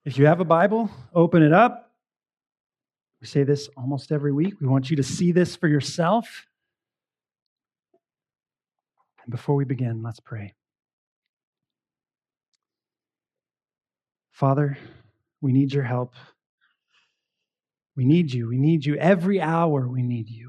If you have a Bible, open it up. We say this almost every week. We want you to see this for yourself. And before we begin, let's pray. Father, we need your help. We need you. We need you. Every hour we need you.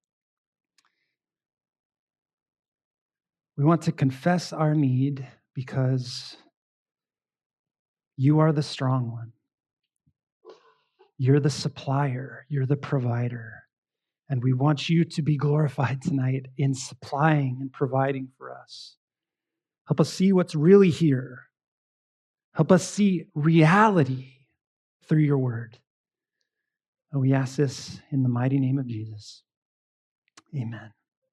We want to confess our need because you are the strong one. You're the supplier. You're the provider. And we want you to be glorified tonight in supplying and providing for us. Help us see what's really here. Help us see reality through your word. And we ask this in the mighty name of Jesus. Amen.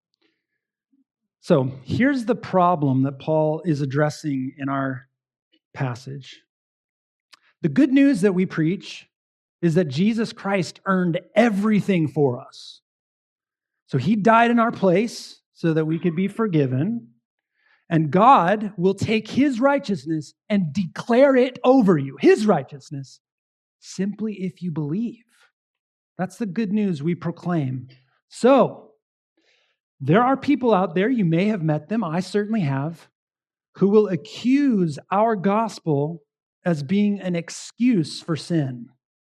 So here's the problem that Paul is addressing in our passage. The good news that we preach is that Jesus Christ earned everything for us. So he died in our place so that we could be forgiven. And God will take his righteousness and declare it over you, his righteousness, simply if you believe. That's the good news we proclaim. So, there are people out there, you may have met them, I certainly have, who will accuse our gospel as being an excuse for sin.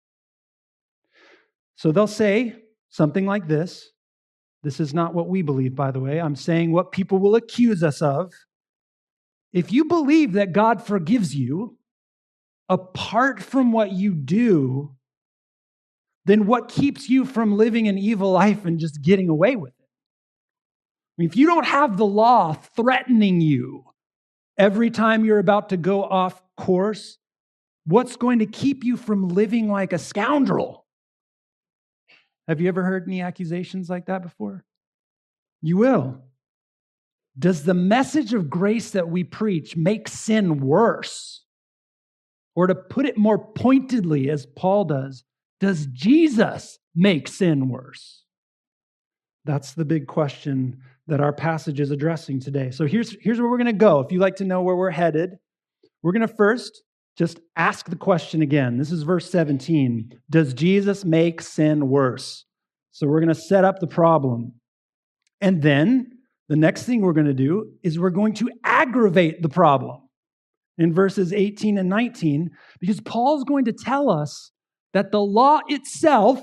So they'll say something like this. This is not what we believe, by the way. I'm saying what people will accuse us of. If you believe that God forgives you, apart from what you do, then what keeps you from living an evil life and just getting away with it? I mean, if you don't have the law threatening you every time you're about to go off course, what's going to keep you from living like a scoundrel? Have you ever heard any accusations like that before? You will. Does the message of grace that we preach make sin worse? Or to put it more pointedly, as Paul does Jesus make sin worse? That's the big question that our passage is addressing today. So here's where we're going to go. If you'd like to know where we're headed, we're going to first just ask the question again. This is verse 17. Does Jesus make sin worse? So we're going to set up the problem. And then the next thing we're going to do is we're going to aggravate the problem in verses 18 and 19, because Paul's going to tell us that the law itself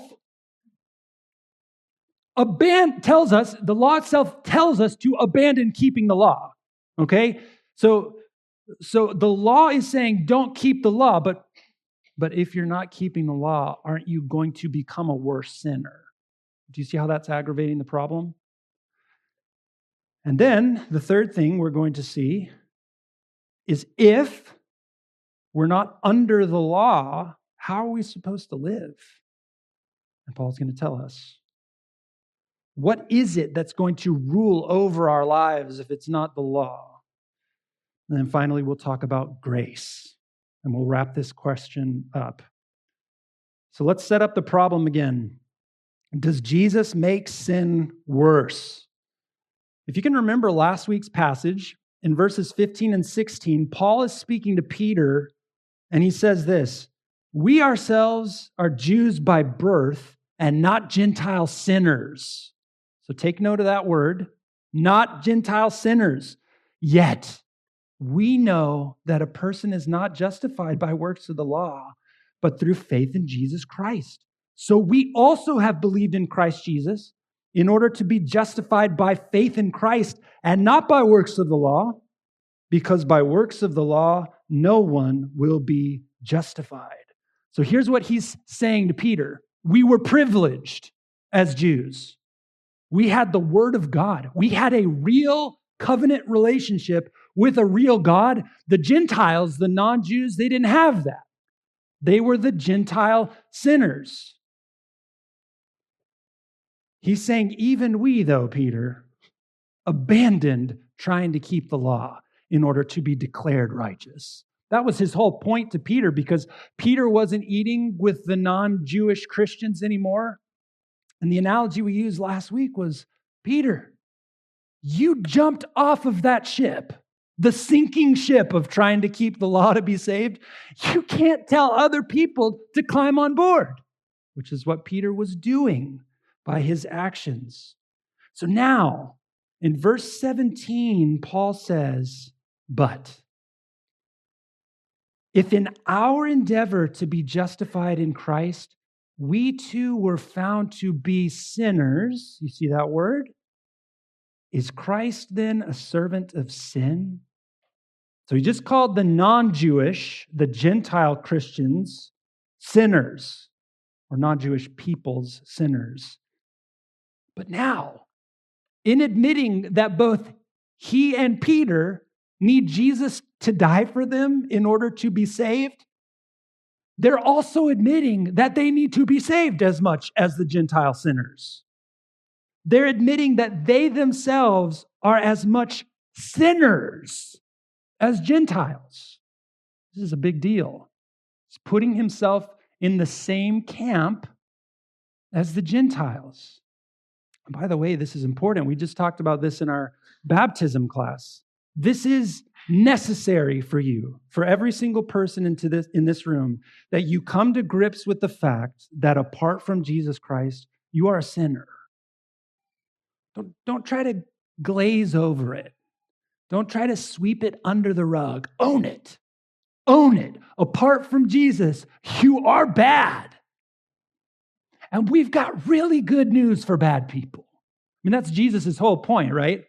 tells us to abandon keeping the law. Okay? So the law is saying don't keep the law, but if you're not keeping the law, aren't you going to become a worse sinner? Do you see how that's aggravating the problem? And then the third thing we're going to see is if we're not under the law, how are we supposed to live? And Paul's going to tell us. What is it that's going to rule over our lives if it's not the law? And then finally, we'll talk about grace, and we'll wrap this question up. So let's set up the problem again. Does Jesus make sin worse? If you can remember last week's passage, in verses 15 and 16, Paul is speaking to Peter, and he says this, "We ourselves are Jews by birth and not Gentile sinners." So take note of that word, not Gentile sinners. Yet we know that a person is not justified by works of the law, but through faith in Jesus Christ. So we also have believed in Christ Jesus in order to be justified by faith in Christ and not by works of the law, because by works of the law, no one will be justified. So here's what he's saying to Peter. We were privileged as Jews. We had the Word of God. We had a real covenant relationship with a real God. The Gentiles, the non-Jews, they didn't have that. They were the Gentile sinners. He's saying, even we, though, Peter, abandoned trying to keep the law in order to be declared righteous. That was his whole point to Peter, because Peter wasn't eating with the non-Jewish Christians anymore. And the analogy we used last week was, Peter, you jumped off of that ship. the sinking ship of trying to keep the law to be saved, you can't tell other people to climb on board, which is what Peter was doing by his actions. So now, in verse 17, Paul says, but if in our endeavor to be justified in Christ, we too were found to be sinners, you see that word? Is Christ then a servant of sin? So he just called the non-Jewish, the Gentile Christians, sinners, or non-Jewish peoples sinners. But now, in admitting that both he and Peter need Jesus to die for them in order to be saved, they're also admitting that they need to be saved as much as the Gentile sinners. They're admitting that they themselves are as much sinners as Gentiles. This is a big deal. He's putting himself in the same camp as the Gentiles. And by the way, this is important. We just talked about this in our baptism class. This is necessary for you, for every single person in this room, that you come to grips with the fact that apart from Jesus Christ, you are a sinner. Don't try to glaze over it. Don't try to sweep it under the rug. Own it. Own it. Apart from Jesus, you are bad. And we've got really good news for bad people. I mean, that's Jesus' whole point, right?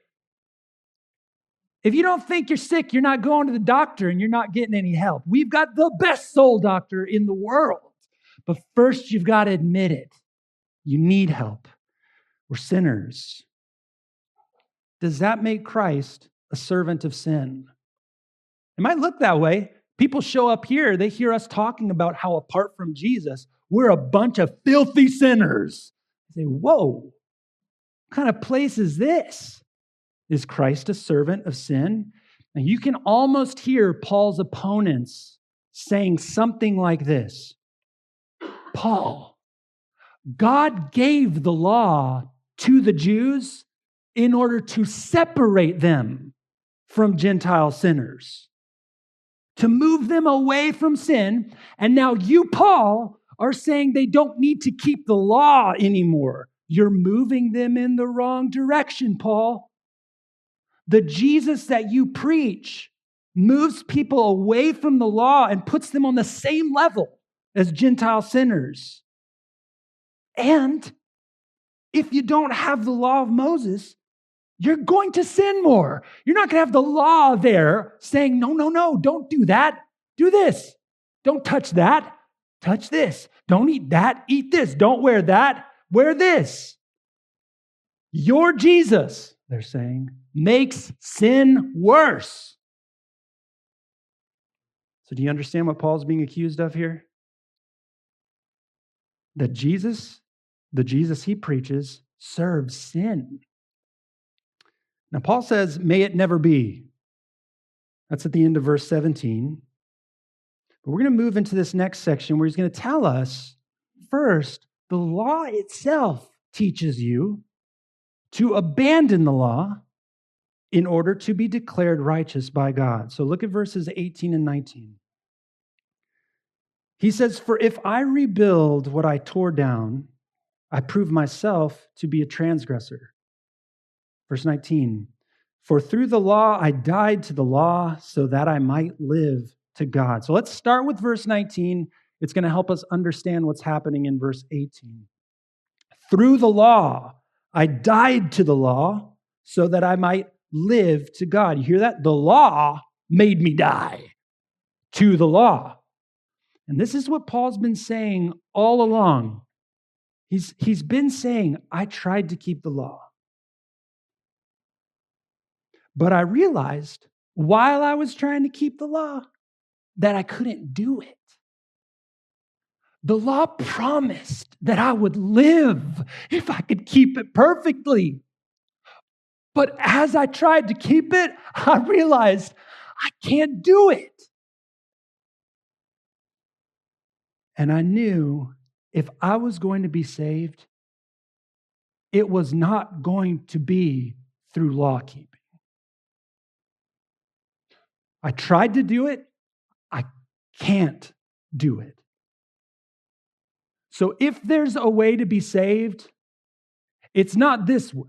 If you don't think you're sick, you're not going to the doctor and you're not getting any help. We've got the best soul doctor in the world. But first, you've got to admit it. You need help. We're sinners. Does that make Christ a servant of sin? It might look that way. People show up here, they hear us talking about how apart from Jesus, we're a bunch of filthy sinners. They say, whoa, what kind of place is this? Is Christ a servant of sin? And you can almost hear Paul's opponents saying something like this. Paul, God gave the law to the Jews in order to separate them from Gentile sinners, to move them away from sin. And now you, Paul, are saying they don't need to keep the law anymore. You're moving them in the wrong direction, Paul. The Jesus that you preach moves people away from the law and puts them on the same level as Gentile sinners. And if you don't have the law of Moses, you're going to sin more. You're not going to have the law there saying, no, don't do that. Do this. Don't touch that. Touch this. Don't eat that. Eat this. Don't wear that. Wear this. Your Jesus, they're saying, makes sin worse. So do you understand what Paul's being accused of here? That Jesus, the Jesus he preaches, serves sin. Now, Paul says, may it never be. That's at the end of verse 17. But we're going to move into this next section where he's going to tell us, first, the law itself teaches you to abandon the law in order to be declared righteous by God. So look at verses 18 and 19. He says, for if I rebuild what I tore down, I prove myself to be a transgressor. Verse 19, for through the law I died to the law so that I might live to God. So let's start with verse 19. It's going to help us understand what's happening in verse 18. Through the law I died to the law so that I might live to God. You hear that? The law made me die to the law. And this is what Paul's been saying all along. He's been saying, I tried to keep the law. But I realized while I was trying to keep the law that I couldn't do it. The law promised that I would live if I could keep it perfectly. But as I tried to keep it, I realized I can't do it. And I knew if I was going to be saved, it was not going to be through law keeping. I tried to do it. I can't do it. So if there's a way to be saved, it's not this way.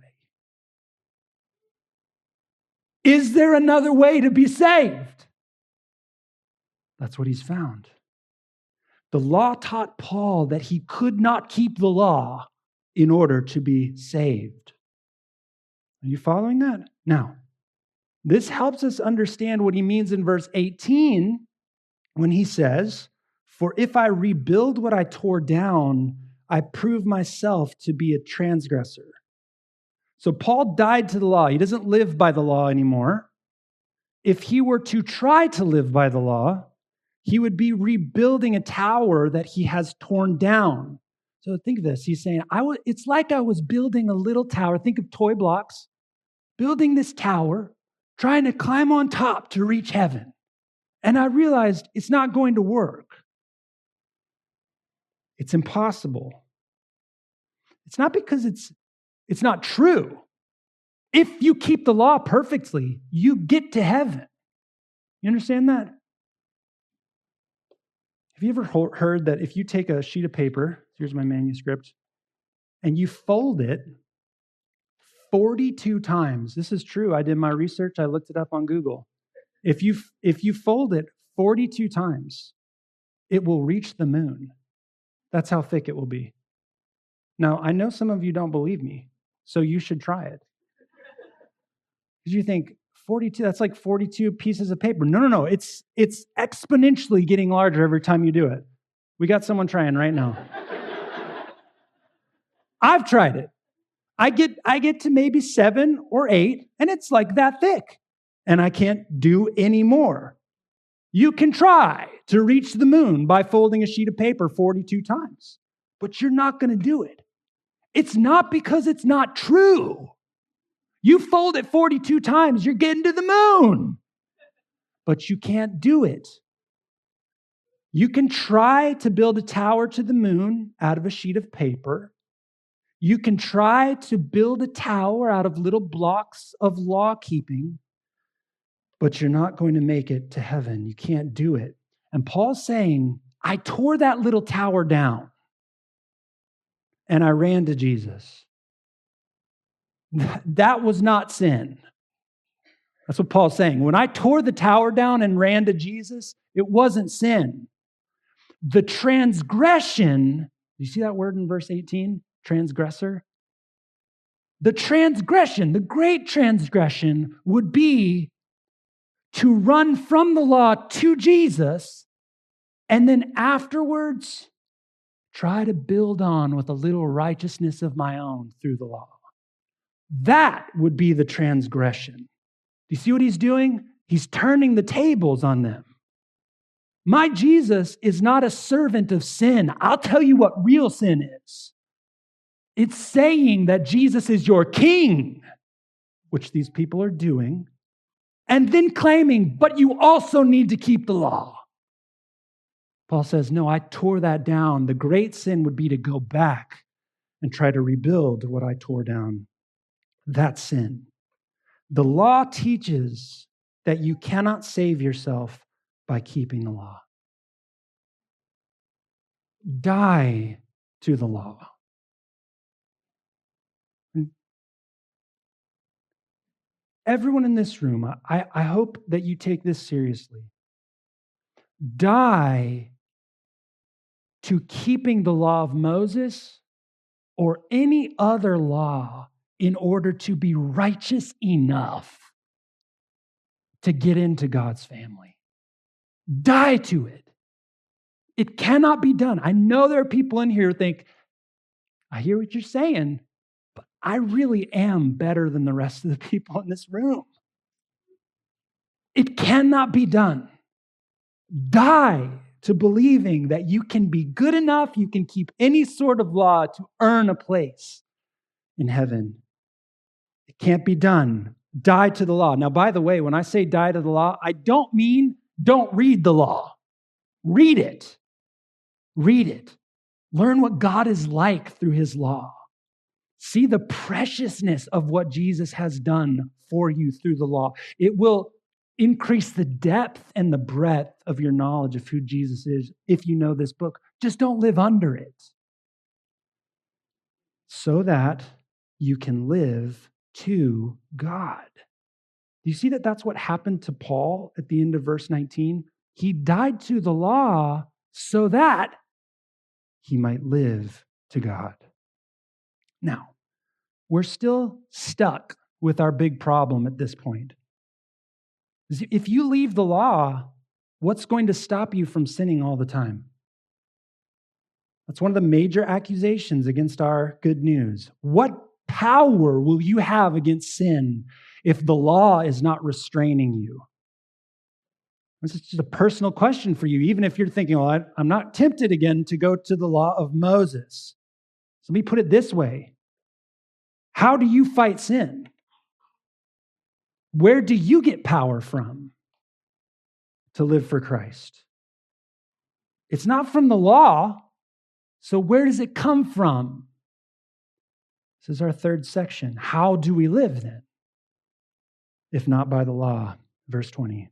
Is there another way to be saved? That's what he's found. The law taught Paul that he could not keep the law in order to be saved. Are you following that? Now, this helps us understand what he means in verse 18 when he says, "For if I rebuild what I tore down, I prove myself to be a transgressor." So Paul died to the law. He doesn't live by the law anymore. If he were to try to live by the law, he would be rebuilding a tower that he has torn down. So think of this. He's saying, it's like I was building a little tower. Think of toy blocks. Building this tower, trying to climb on top to reach heaven. And I realized it's not going to work. It's impossible. It's not because it's not true. If you keep the law perfectly, you get to heaven. You understand that? Have you ever heard that if you take a sheet of paper, here's my manuscript, and you fold it 42 times, this is true, I did my research, I looked it up on Google. If you fold it 42 times, it will reach the moon. That's how thick it will be. Now, I know some of you don't believe me, so you should try it. Because you think, 42, that's like 42 pieces of paper. No. It's exponentially getting larger every time you do it. We got someone trying right now. I've tried it. I get to maybe 7 or 8, and it's like that thick. And I can't do any more. You can try to reach the moon by folding a sheet of paper 42 times, but you're not going to do it. It's not because it's not true. You fold it 42 times, you're getting to the moon. But you can't do it. You can try to build a tower to the moon out of a sheet of paper. You can try to build a tower out of little blocks of law keeping, but you're not going to make it to heaven. You can't do it. And Paul's saying, I tore that little tower down and I ran to Jesus. That was not sin. That's what Paul's saying. When I tore the tower down and ran to Jesus, it wasn't sin. The transgression, you see that word in verse 18? Transgressor? The transgression, the great transgression would be to run from the law to Jesus and then afterwards try to build on with a little righteousness of my own through the law. That would be the transgression. Do you see what he's doing? He's turning the tables on them. My Jesus is not a servant of sin. I'll tell you what real sin is. It's saying that Jesus is your king, which these people are doing, and then claiming, but you also need to keep the law. Paul says, no, I tore that down. The great sin would be to go back and try to rebuild what I tore down. That's sin. The law teaches that you cannot save yourself by keeping the law. Die to the law. Everyone in this room, I hope that you take this seriously. Die to keeping the law of Moses or any other law in order to be righteous enough to get into God's family. Die to it. It cannot be done. I know there are people in here who think, I hear what you're saying, but I really am better than the rest of the people in this room. It cannot be done. Die to believing that you can be good enough, you can keep any sort of law to earn a place in heaven. It can't be done. Die to the law. Now, by the way, when I say die to the law, I don't mean don't read the law. Read it. Read it. Learn what God is like through his law. See the preciousness of what Jesus has done for you through the law. It will increase the depth and the breadth of your knowledge of who Jesus is if you know this book. Just don't live under it. So that you can live to God. Do you see that that's what happened to Paul at the end of verse 19? He died to the law so that he might live to God. Now, we're still stuck with our big problem at this point. If you leave the law, what's going to stop you from sinning all the time? That's one of the major accusations against our good news. What power will you have against sin if the law is not restraining you? This is just a personal question for you, even if you're thinking, well, I'm not tempted again to go to the law of Moses. So let me put it this way. How do you fight sin? Where do you get power from to live for Christ? It's not from the law. So where does it come from? This is our third section. How do we live then? If not by the law. Verse 20.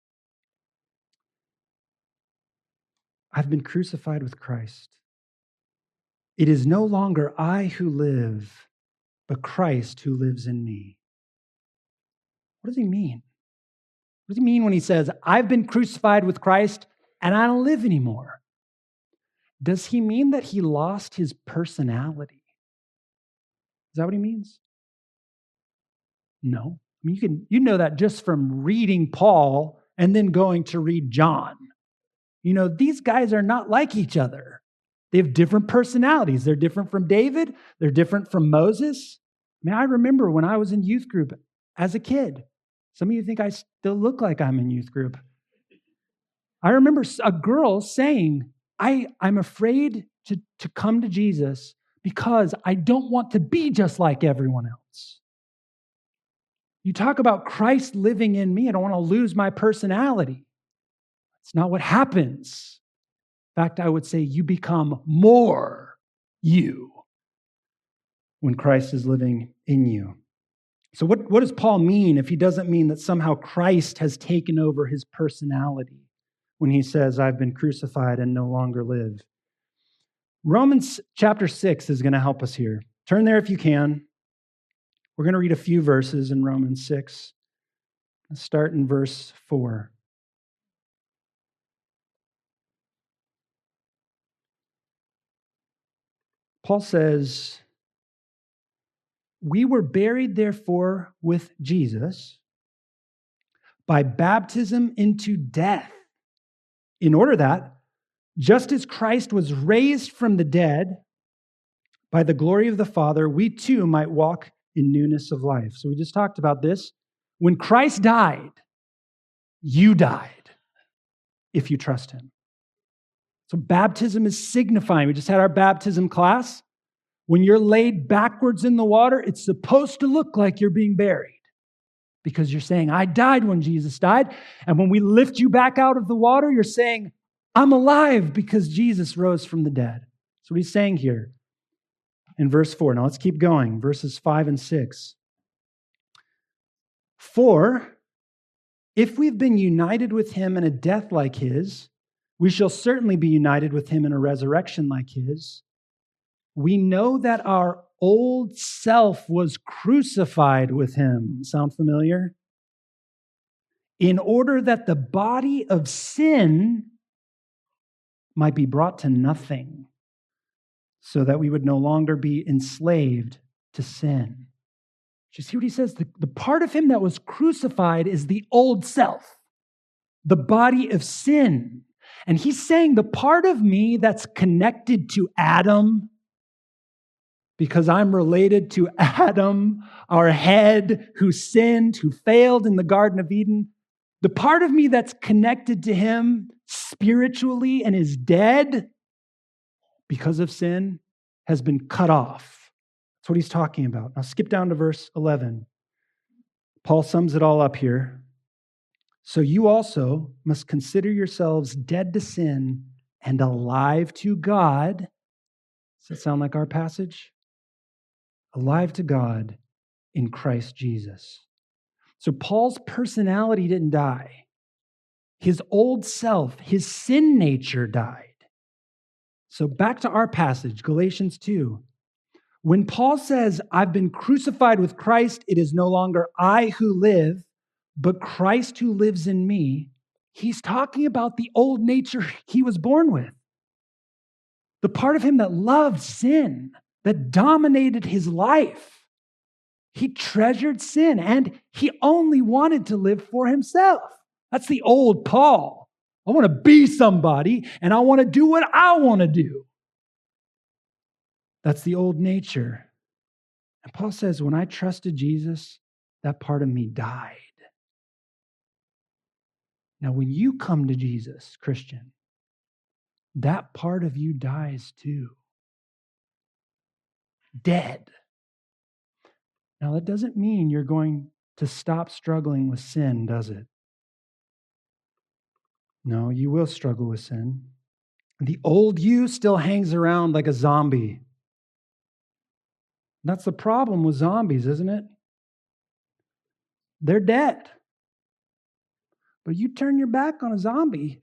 I've been crucified with Christ. It is no longer I who live, but Christ who lives in me. What does he mean? What does he mean when he says, I've been crucified with Christ and I don't live anymore? Does he mean that he lost his personality? Is that what he means? No. I mean, you know that just from reading Paul and then going to read John. You know, these guys are not like each other. They have different personalities. They're different from David. They're different from Moses. I mean, I remember when I was in youth group as a kid. Some of you think I still look like I'm in youth group. I remember a girl saying, I'm afraid to come to Jesus because I don't want to be just like everyone else. You talk about Christ living in me. I don't want to lose my personality. It's not what happens. In fact, I would say you become more you when Christ is living in you. So what does Paul mean if he doesn't mean that somehow Christ has taken over his personality when he says, I've been crucified and no longer live? Romans chapter 6 is going to help us here. Turn there if you can. We're going to read a few verses in Romans 6. Let's start in verse 4. Paul says, we were buried, therefore, with Jesus by baptism into death, in order that, just as Christ was raised from the dead by the glory of the Father, we too might walk in newness of life. So we just talked about this. When Christ died, you died if you trust him. So baptism is signifying. We just had our baptism class. When you're laid backwards in the water, it's supposed to look like you're being buried because you're saying, I died when Jesus died. And when we lift you back out of the water, you're saying, I'm alive because Jesus rose from the dead. That's what he's saying here in verse 4. Now let's keep going. Verses 5 and 6. For if we've been united with him in a death like his, we shall certainly be united with him in a resurrection like his. We know that our old self was crucified with him. Sound familiar? In order that the body of sin might be brought to nothing, so that we would no longer be enslaved to sin. Do you see what he says? The part of him that was crucified is the old self, the body of sin. And he's saying the part of me that's connected to Adam, because I'm related to Adam, our head, who sinned, who failed in the Garden of Eden, the part of me that's connected to him spiritually and is dead because of sin has been cut off. That's what he's talking about. Now skip down to verse 11. Paul sums it all up here. So you also must consider yourselves dead to sin and alive to God. Does that sound like our passage? Alive to God in Christ Jesus. So Paul's personality didn't die. His old self, his sin nature died. So back to our passage, Galatians 2. When Paul says, I've been crucified with Christ, it is no longer I who live, but Christ who lives in me, he's talking about the old nature he was born with. The part of him that loved sin, that dominated his life. He treasured sin and he only wanted to live for himself. That's the old Paul. I want to be somebody and I want to do what I want to do. That's the old nature. And Paul says, when I trusted Jesus, that part of me died. Now, when you come to Jesus, Christian, that part of you dies too. Dead. Now, that doesn't mean you're going to stop struggling with sin, does it? No, you will struggle with sin. The old you still hangs around like a zombie. That's the problem with zombies, isn't it? They're dead. But you turn your back on a zombie,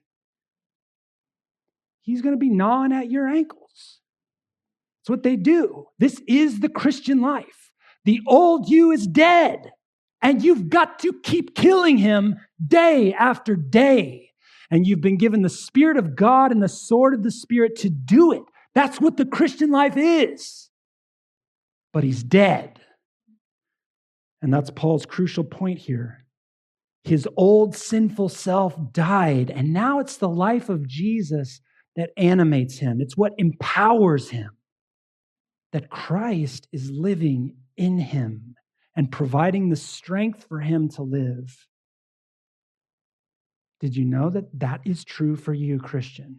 he's going to be gnawing at your ankles. That's what they do. This is the Christian life. The old you is dead, and you've got to keep killing him day after day. And you've been given the Spirit of God and the sword of the Spirit to do it. That's what the Christian life is. But he's dead. And that's Paul's crucial point here. His old sinful self died, and now it's the life of Jesus that animates him. It's what empowers him. That Christ is living in him and providing the strength for him to live. Did you know that that is true for you, Christian?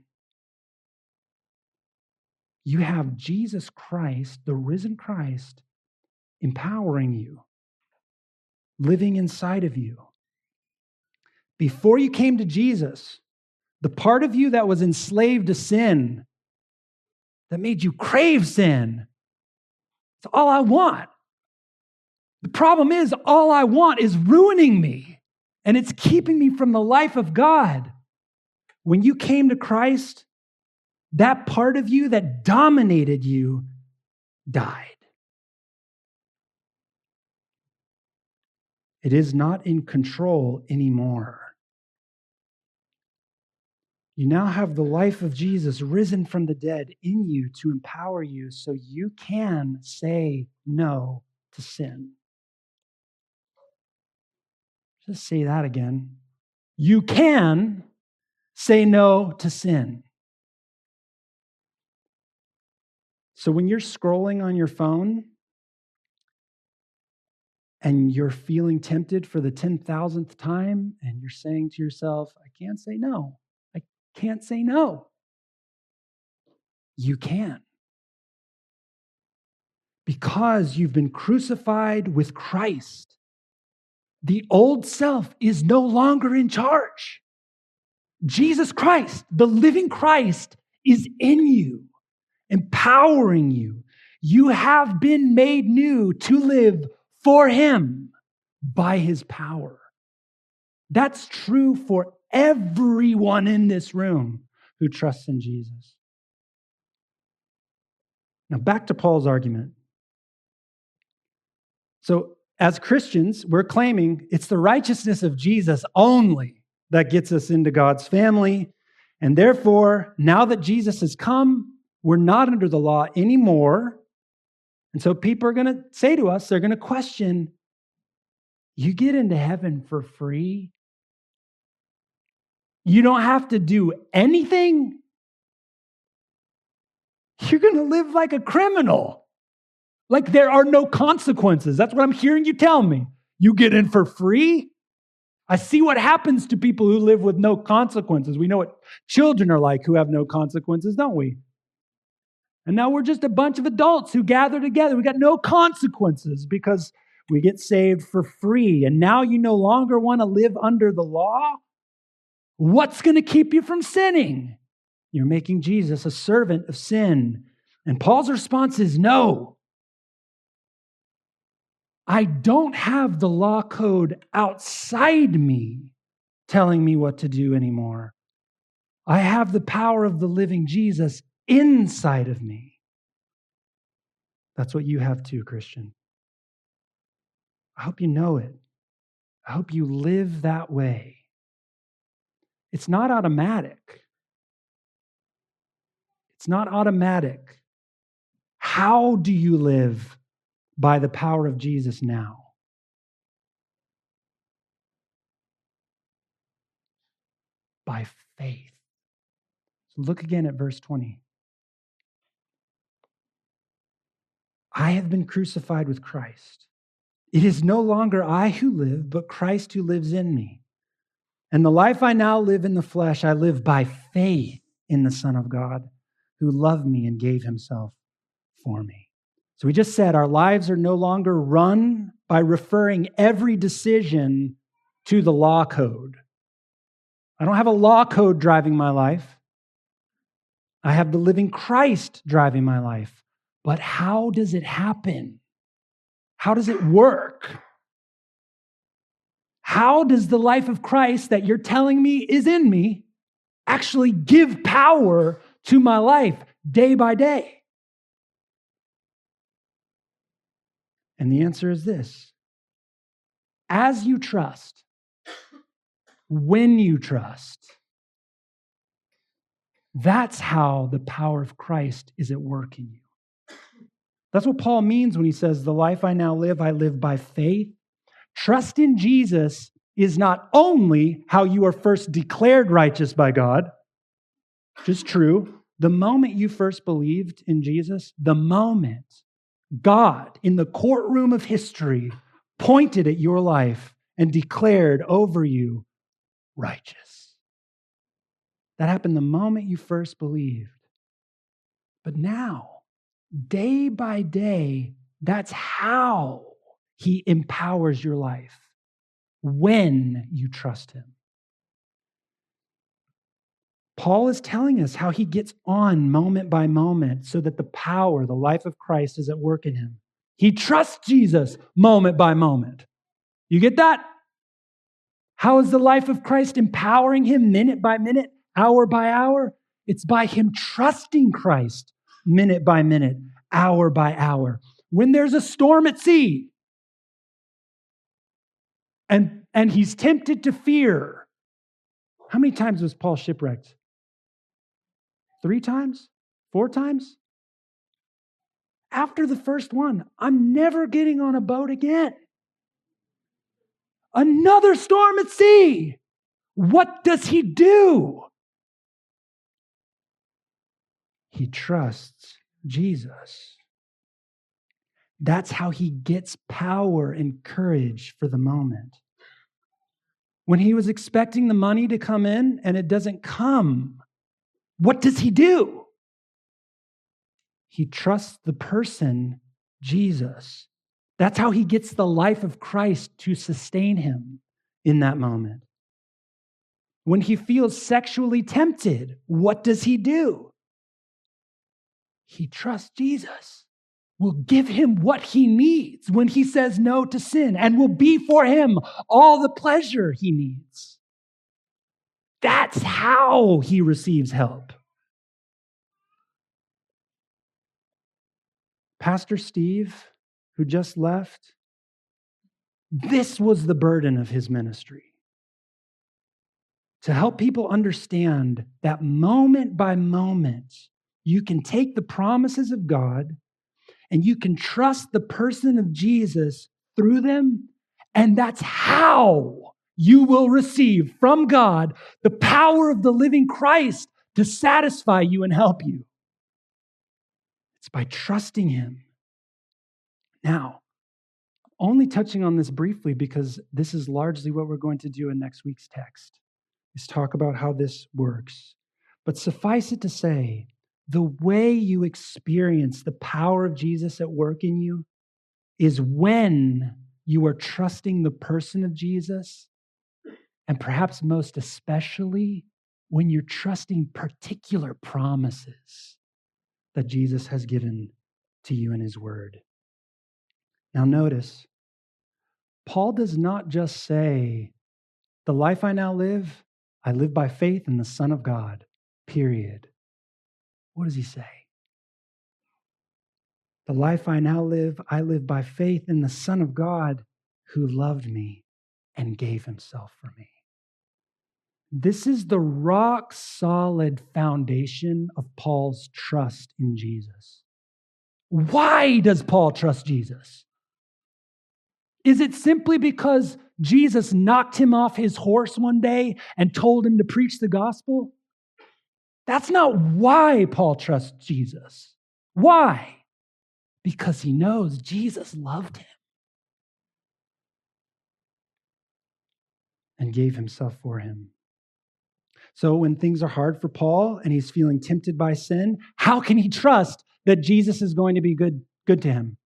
You have Jesus Christ, the risen Christ, empowering you, living inside of you. Before you came to Jesus, the part of you that was enslaved to sin, that made you crave sin, it's all I want. The problem is, all I want is ruining me, and it's keeping me from the life of God. When you came to Christ, that part of you that dominated you died. It is not in control anymore. You now have the life of Jesus risen from the dead in you to empower you so you can say no to sin. Just say that again. You can say no to sin. So when you're scrolling on your phone and you're feeling tempted for the 10,000th time and you're saying to yourself, I can't say no. I can't say no. You can. Because you've been crucified with Christ. The old self is no longer in charge. Jesus Christ, the living Christ, is in you, empowering you. You have been made new to live for him by his power. That's true for everyone in this room who trusts in Jesus. Now back to Paul's argument. So as Christians, we're claiming it's the righteousness of Jesus only that gets us into God's family. And therefore, now that Jesus has come, we're not under the law anymore. And so people are going to say to us, they're going to question, you get into heaven for free? You don't have to do anything? You're going to live like a criminal. Like there are no consequences. That's what I'm hearing you tell me. You get in for free? I see what happens to people who live with no consequences. We know what children are like who have no consequences, don't we? And now we're just a bunch of adults who gather together. We got no consequences because we get saved for free. And now you no longer want to live under the law? What's going to keep you from sinning? You're making Jesus a servant of sin. And Paul's response is no. I don't have the law code outside me telling me what to do anymore. I have the power of the living Jesus inside of me. That's what you have too, Christian. I hope you know it. I hope you live that way. It's not automatic. It's not automatic. How do you live by the power of Jesus now? By faith. So look again at verse 20. I have been crucified with Christ. It is no longer I who live, but Christ who lives in me. And the life I now live in the flesh, I live by faith in the Son of God, who loved me and gave himself for me. So we just said our lives are no longer run by referring every decision to the law code. I don't have a law code driving my life. I have the living Christ driving my life. But how does it happen? How does it work? How does the life of Christ that you're telling me is in me actually give power to my life day by day? And the answer is this. As you trust, when you trust, that's how the power of Christ is at work in you. That's what Paul means when he says, the life I now live, I live by faith. Trust in Jesus is not only how you are first declared righteous by God, which is true. The moment you first believed in Jesus, the moment God in the courtroom of history pointed at your life and declared over you righteous. That happened the moment you first believed. But now, day by day, that's how he empowers your life when you trust him. Paul is telling us how he gets on moment by moment so that the power, the life of Christ is at work in him. He trusts Jesus moment by moment. You get that? How is the life of Christ empowering him minute by minute, hour by hour? It's by him trusting Christ minute by minute, hour by hour. When there's a storm at sea and he's tempted to fear, how many times was Paul shipwrecked? 3 times? 4 times? After the first one, I'm never getting on a boat again. Another storm at sea. What does he do? He trusts Jesus. That's how he gets power and courage for the moment. When he was expecting the money to come in and it doesn't come, what does he do? He trusts the person, Jesus. That's how he gets the life of Christ to sustain him in that moment. When he feels sexually tempted, what does he do? He trusts Jesus will give him what he needs when he says no to sin and will be for him all the pleasure he needs. That's how he receives help. Pastor Steve, who just left, this was the burden of his ministry. To help people understand that moment by moment, you can take the promises of God and you can trust the person of Jesus through them, and that's how you will receive from God the power of the living Christ to satisfy you and help you. It's by trusting him. Now, only touching on this briefly because this is largely what we're going to do in next week's text, is talk about how this works. But suffice it to say, the way you experience the power of Jesus at work in you is when you are trusting the person of Jesus, and perhaps most especially when you're trusting particular promises that Jesus has given to you in his word. Now notice, Paul does not just say, the life I now live, I live by faith in the Son of God, period. What does he say? The life I now live, I live by faith in the Son of God who loved me and gave himself for me. This is the rock solid foundation of Paul's trust in Jesus. Why does Paul trust Jesus? Is it simply because Jesus knocked him off his horse one day and told him to preach the gospel? That's not why Paul trusts Jesus. Why? Because he knows Jesus loved him and gave himself for him. So when things are hard for Paul and he's feeling tempted by sin, how can he trust that Jesus is going to be good to him?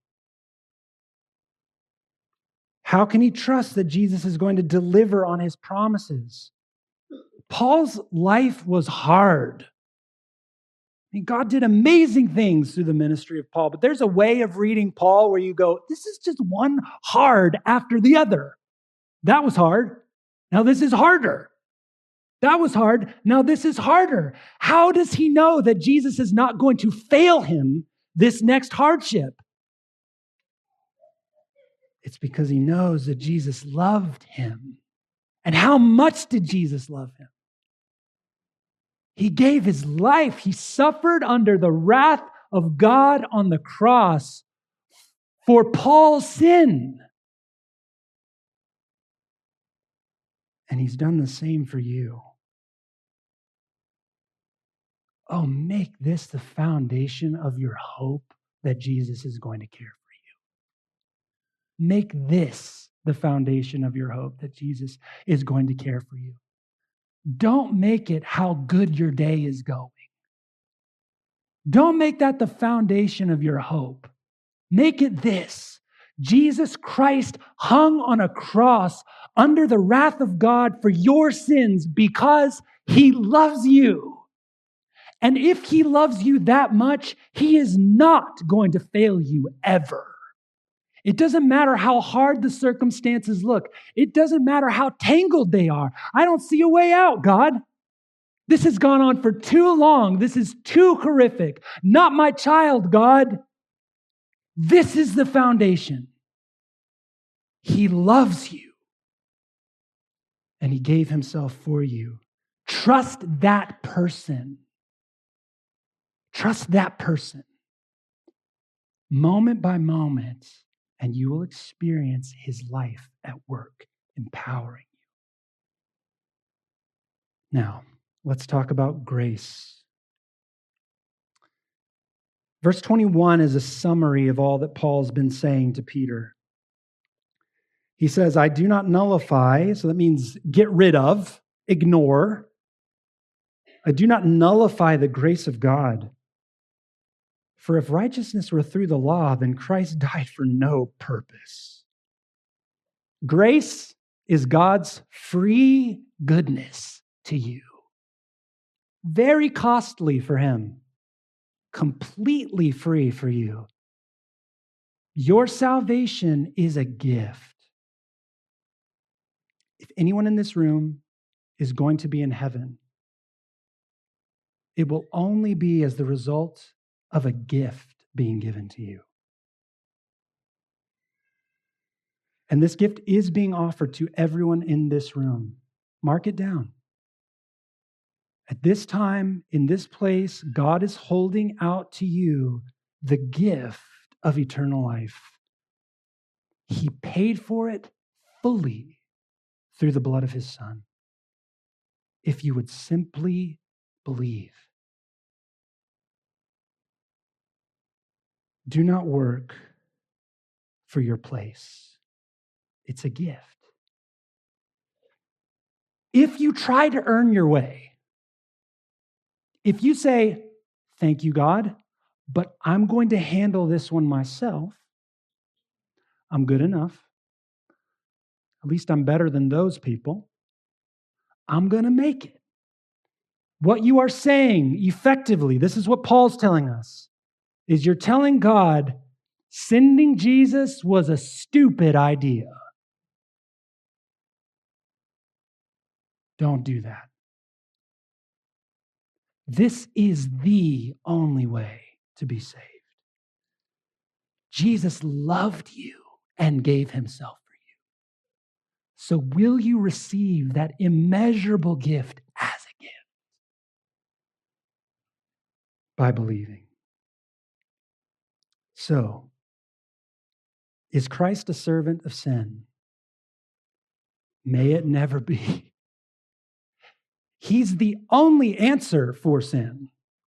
How can he trust that Jesus is going to deliver on his promises? Paul's life was hard. I mean, God did amazing things through the ministry of Paul, but there's a way of reading Paul where you go, this is just one hard after the other. That was hard. Now this is harder. That was hard. Now this is harder. How does he know that Jesus is not going to fail him this next hardship? It's because he knows that Jesus loved him. And how much did Jesus love him? He gave his life. He suffered under the wrath of God on the cross for Paul's sin. And he's done the same for you. Oh, make this the foundation of your hope that Jesus is going to care for you. Make this the foundation of your hope that Jesus is going to care for you. Don't make it how good your day is going. Don't make that the foundation of your hope. Make it this. Jesus Christ hung on a cross under the wrath of God for your sins because he loves you. And if he loves you that much, he is not going to fail you ever. It doesn't matter how hard the circumstances look. It doesn't matter how tangled they are. I don't see a way out, God. This has gone on for too long. This is too horrific. Not my child, God. This is the foundation. He loves you. And he gave himself for you. Trust that person. Trust that person. Moment by moment, and you will experience his life at work, empowering you. Now, let's talk about grace. Verse 21 is a summary of all that Paul's been saying to Peter. He says, I do not nullify, so that means get rid of, ignore. I do not nullify the grace of God. For if righteousness were through the law, then Christ died for no purpose. Grace is God's free goodness to you. Very costly for him. Completely free for you. Your salvation is a gift. If anyone in this room is going to be in heaven, it will only be as the result of a gift being given to you. And this gift is being offered to everyone in this room. Mark it down. At this time, in this place, God is holding out to you the gift of eternal life. He paid for it fully through the blood of his Son. If you would simply believe. Do not work for your place. It's a gift. If you try to earn your way, if you say, thank you, God, but I'm going to handle this one myself, I'm good enough. At least I'm better than those people. I'm going to make it. What you are saying effectively, this is what Paul's telling us, is you're telling God sending Jesus was a stupid idea. Don't do that. This is the only way to be saved. Jesus loved you and gave himself for you. So will you receive that immeasurable gift as a gift? By believing. So, is Christ a servant of sin? May it never be. He's the only answer for sin.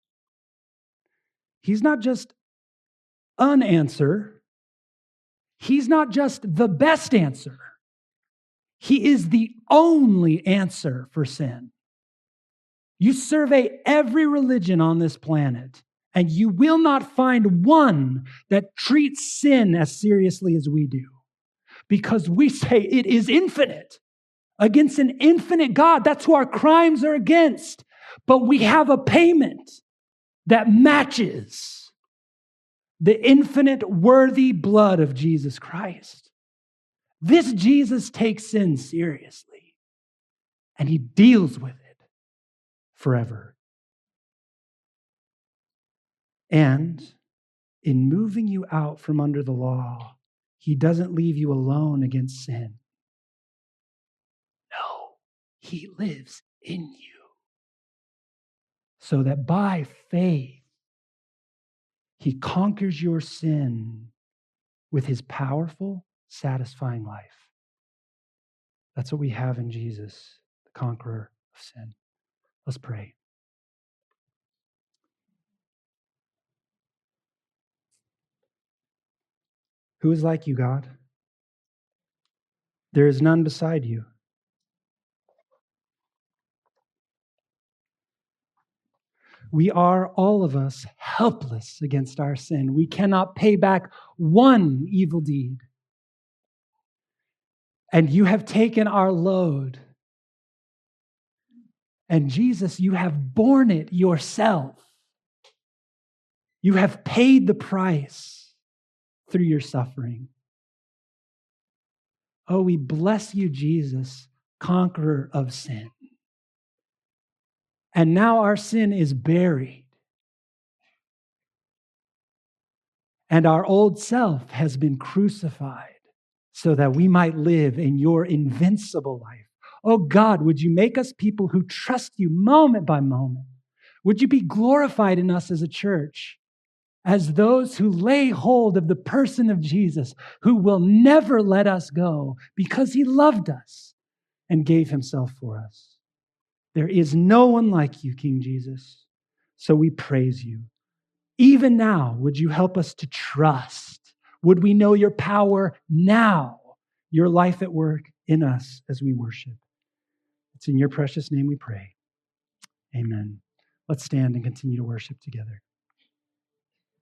He's not just an answer. He's not just the best answer. He is the only answer for sin. You survey every religion on this planet, and you will not find one that treats sin as seriously as we do. Because we say it is infinite. Against an infinite God, that's who our crimes are against. But we have a payment that matches the infinite worthy blood of Jesus Christ. This Jesus takes sin seriously, and he deals with it forever. And in moving you out from under the law, he doesn't leave you alone against sin. No, he lives in you. So that by faith, he conquers your sin with his powerful, satisfying life. That's what we have in Jesus, the conqueror of sin. Let's pray. Who is like you, God? There is none beside you. We are, all of us, helpless against our sin. We cannot pay back one evil deed. And you have taken our load. And Jesus, you have borne it yourself. You have paid the price through your suffering. Oh, we bless you, Jesus, conqueror of sin. And now our sin is buried. And our old self has been crucified so that we might live in your invincible life. Oh God, would you make us people who trust you moment by moment? Would you be glorified in us as a church, as those who lay hold of the person of Jesus, who will never let us go because he loved us and gave himself for us. There is no one like you, King Jesus. So we praise you. Even now, would you help us to trust? Would we know your power now, your life at work in us as we worship? It's in your precious name we pray. Amen. Let's stand and continue to worship together.